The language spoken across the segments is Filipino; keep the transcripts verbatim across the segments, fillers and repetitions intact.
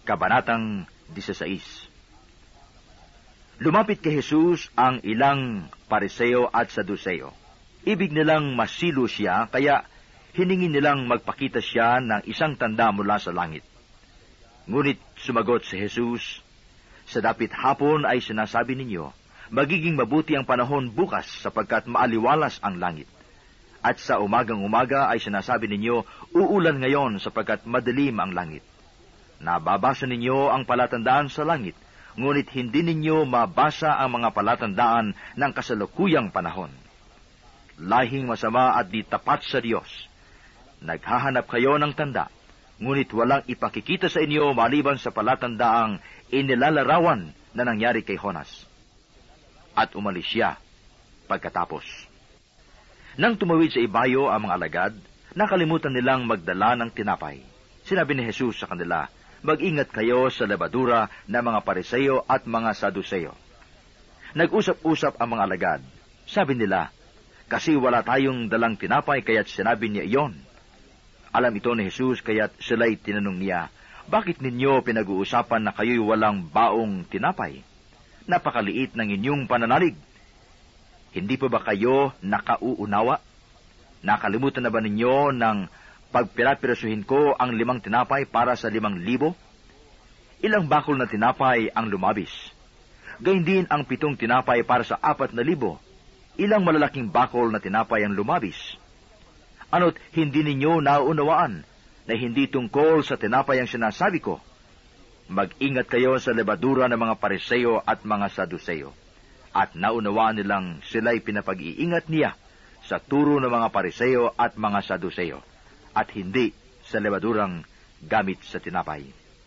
Kabanatang disiseis. Lumapit kay Jesus ang ilang Pariseo at Saduseo. Ibig nilang masilo siya, kaya hiningi nilang magpakita siya ng isang tanda mula sa langit. Ngunit sumagot si Jesus, "Sa dapit hapon ay sinasabi ninyo, magiging mabuti ang panahon bukas sapagkat maaliwalas ang langit. At sa umagang umaga ay sinasabi ninyo, uulan ngayon sapagkat madilim ang langit. Nababasa ninyo ang palatandaan sa langit, ngunit hindi ninyo mabasa ang mga palatandaan ng kasalukuyang panahon. Lahing masama at di tapat sa Diyos. Naghahanap kayo ng tanda, ngunit walang ipakikita sa inyo maliban sa palatandaang inilalarawan na nangyari kay Jonas." At umalis siya pagkatapos. Nang tumawid sa ibayo ang mga alagad, nakalimutan nilang magdala ng tinapay. Sinabi ni Jesus sa kanila, "Mag-ingat kayo sa lebadura ng mga Pariseo at mga Saduseo." Nag-usap-usap ang mga alagad. Sabi nila, "Kasi wala tayong dalang tinapay, kaya't sinabi niya iyon." Alam ito ni Jesus, kaya't sila'y tinanong niya, "Bakit ninyo pinag-uusapan na kayo'y walang baong tinapay? Napakaliit ng inyong pananalig. Hindi pa ba kayo nakauunawa? Nakalimutan na ba ninyo ng pagpirapirasuhin ko ang limang tinapay para sa limang libo? Ilang bakol na tinapay ang lumabis? Gayun din ang pitong tinapay para sa apat na libo. Ilang malalaking bakol na tinapay ang lumabis? Ano't hindi ninyo nauunawaan na hindi tungkol sa tinapay ang sinasabi ko? Mag-ingat kayo sa lebadura ng mga Pariseo at mga Saduseo." At naunawaan nilang sila'y pinapag-iingat niya sa turo ng mga Pariseo at mga Saduseo, at hindi sa lebadurang gamit sa tinapay.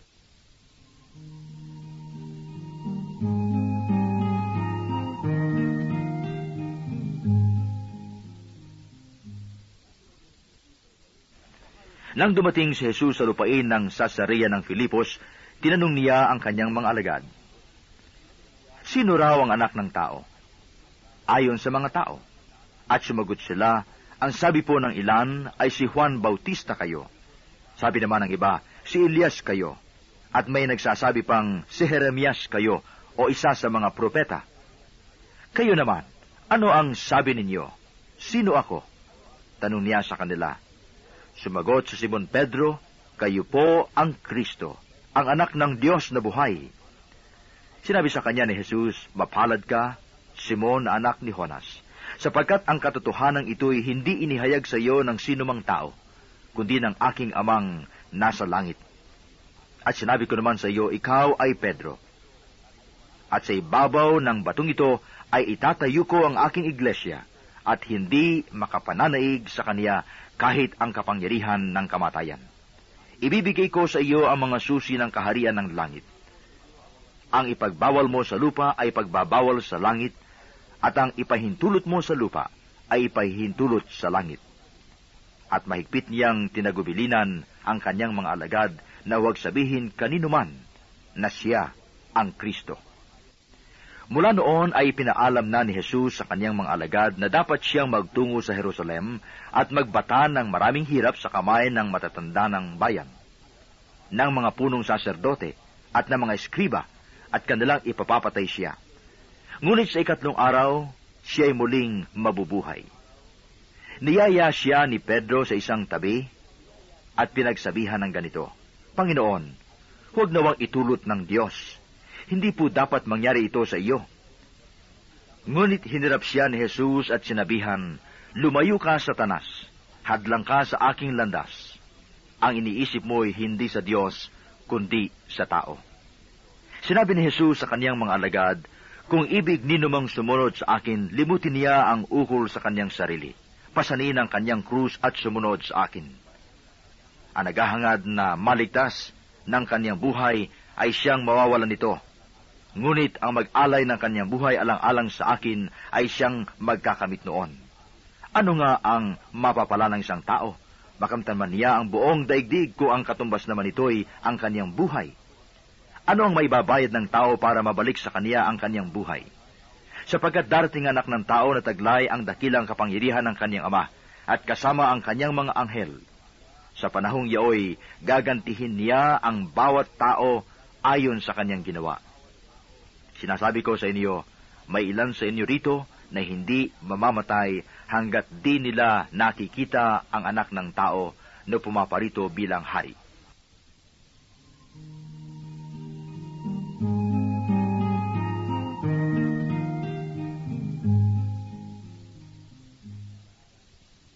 Nang dumating si Jesus sa lupain ng Cesarea ng Filipos, tinanong niya ang kanyang mga alagad, "Sino raw ang anak ng tao?" Ayon sa mga tao. At sumagot sila, "Ang sabi po ng ilan ay si Juan Bautista kayo. Sabi naman ng iba, si Elias kayo. At may nagsasabi pang si Jeremias kayo o isa sa mga propeta. Kayo naman, ano ang sabi ninyo? Sino ako?" Tanong niya sa kanila. Sumagot si Simon Pedro, "Kayo po ang Kristo, ang anak ng Diyos na buhay." Sinabi sa kanya ni Jesus, "Mapalad ka, Simon, anak ni Jonas, sapagkat ang katotohanan ito'y hindi inihayag sa iyo ng sinumang tao, kundi ng aking amang nasa langit. At sinabi ko naman sa iyo, ikaw ay Pedro. At sa ibabaw ng batong ito ay itatayo ko ang aking iglesia, at hindi makapananaig sa kaniya kahit ang kapangyarihan ng kamatayan. Ibibigay ko sa iyo ang mga susi ng kaharian ng langit. Ang ipagbawal mo sa lupa ay pagbabawal sa langit, at ang ipahintulot mo sa lupa ay ipahintulot sa langit." At mahigpit niyang tinagubilinan ang kanyang mga alagad na huwag sabihin kanino man na siya ang Kristo. Mula noon ay pinaalam na ni Jesus sa kanyang mga alagad na dapat siyang magtungo sa Jerusalem at magbata ng maraming hirap sa kamay ng matatanda ng bayan, ng mga punong saserdote at ng mga eskriba, at kanilang ipapapatay siya. Ngunit sa ikatlong araw, siya ay muling mabubuhay. Niyaya siya ni Pedro sa isang tabi at pinagsabihan ng ganito, "Panginoon, huwag nawang itulot ng Diyos. Hindi po dapat mangyari ito sa iyo." Ngunit hinirap siya ni Jesus at sinabihan, "Lumayo ka, Satanas, hadlang ka sa aking landas. Ang iniisip mo'y hindi sa Diyos, kundi sa tao." Sinabi ni Jesus sa kaniyang mga alagad, "Kung ibig ninumang sumunod sa akin, limutin niya ang ukol sa kaniyang sarili. Pasanin ang kaniyang krus at sumunod sa akin. Ang naghahangad na maligtas ng kaniyang buhay ay siyang mawawalan nito. Ngunit ang mag-alay ng kaniyang buhay alang-alang sa akin ay siyang magkakamit noon. Ano nga ang mapapala ng isang tao? Makamtan man niya ang buong daigdig kung ang katumbas naman ito'y ang kaniyang buhay. Ano ang maibabayad ng tao para mabalik sa kaniya ang kaniyang buhay? Sapagkat darating anak ng tao na taglay ang dakilang kapangyarihan ng kaniyang ama, at kasama ang kaniyang mga anghel. Sa panahong yaoy, gagantihin niya ang bawat tao ayon sa kanyang ginawa. Sinasabi ko sa inyo, may ilan sa inyo rito na hindi mamamatay hanggat di nila nakikita ang anak ng tao na pumaparito bilang hari.